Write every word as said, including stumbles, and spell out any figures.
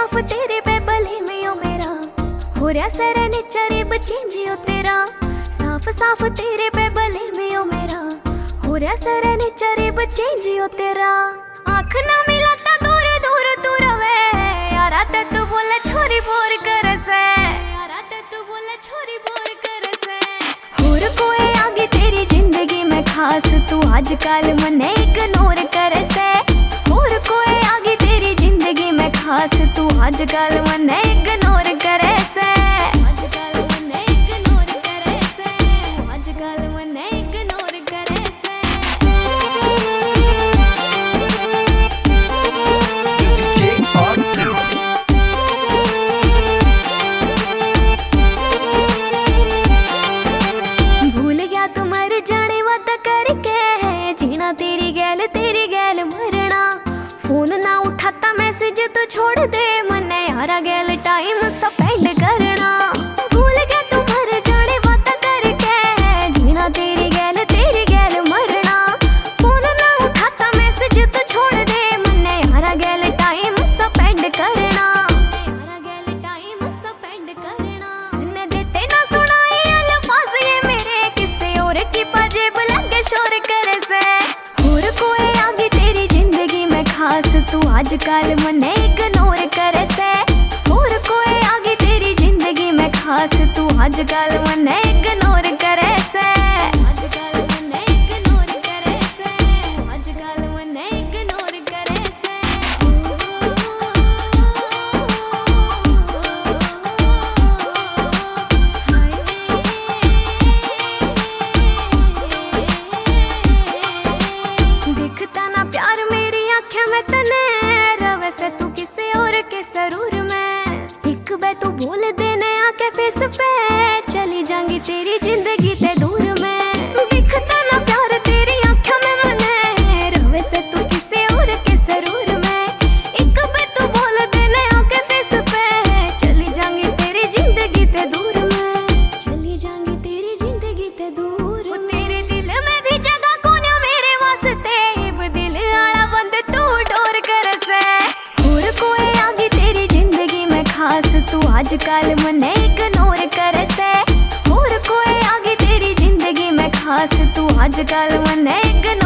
साफ तेरे पे बले में ओ मेरा हो रहा सर निचरे बचेंजियो तेरा। साफ साफ तेरे पे बले में ओ मेरा हो रहा सर निचरे बचेंजियो तेरा। आँख ना मिलाता दूर दूर तू रवे यारा ते तू बोले छोरी बोर कर से यारा ते तू बोले छोरी बोर कर से। होर कोई आगे तेरी जिंदगी में खास तू आजकल मने इग्नोर कर से। होर कोई आगे तेरी जिंदगी में खास तू आजकल मने इग्नोर करे से। आजकल मने इग्नोर करे से आजकल मने इग्नोर करे से। भूल गया तू मर जाने वादा करके जीना तेरी गैल तेरी गैल मरना। फोन ना उठाता मैसेज तो छोड़ दे मने यारा गैल टाइम स्पेंड करना। भूल गया तू मर जाने वादा करके जीना तेरी गैल तेरी गैल मरना। फोन ना उठाता मैसेज तो छोड़ दे मने यारा गैल टाइम स्पेंड करना। यारा गैल टाइम स्पेंड करना। ने देते ना सुनाए अल्फाज ये मेरे किसी और की पाजेब लगे शोर करे से। और कोई आगे तेरी जिंदगी में खास तू आजकल मने इग्नोर करे से। और कोई आगे तेरी जिंदगी में खास तू आजकल मने इग्नोर करे से। आजकल मने इग्नोर करे से आजकल मने इग्नोर करे से। दिखता ना प्यार मेरी आँखें में तने रवे से तू किसी और के सरूर में। एक बे तू बोल देने आके फेस पे चली जाऊंगी तेरी जिंदगी ते दूर में। दिखता ना प्यार तेरी आँखें में मने रवे से तू किसी और के सरूर में। एक बे तू बोल देने आके फेस पे चली जाऊंगी तेरी जिंदगी ते दूर में। चली जाऊंगी तेरी जिंदगी ते दूर में। तेरे दिल में भी जगह कोन्या मेरे वास्ते इब दिल आला बंद तू डोर कर से। और कोई आगे तेरी जिंदगी में खास तू आजकल मने इग्नोर कर से। और कोई आगे तेरी जिंदगी में खास तू आजकल मने इग्नोर